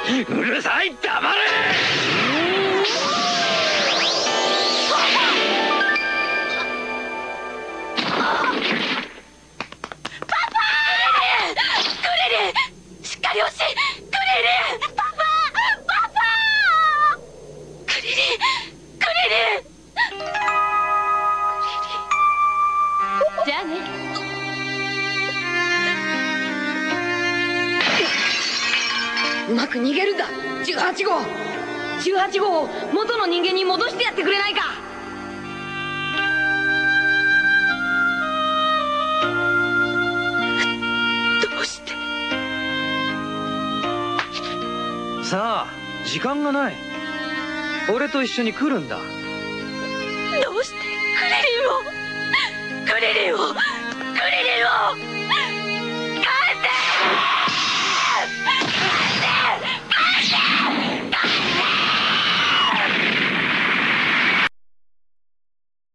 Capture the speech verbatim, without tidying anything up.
うるさい、黙れ。 しっかり押し、クリリン、パパ、パパ、クリリン、クリリン、じゃあね。うまく逃げるんだ。じゅうはち号、じゅうはち号を元の人間に戻してやってくれないか。どうして。 さあ、時間がない。俺と一緒に来るんだ。 どうしてクリリンをクリリンをクリリンを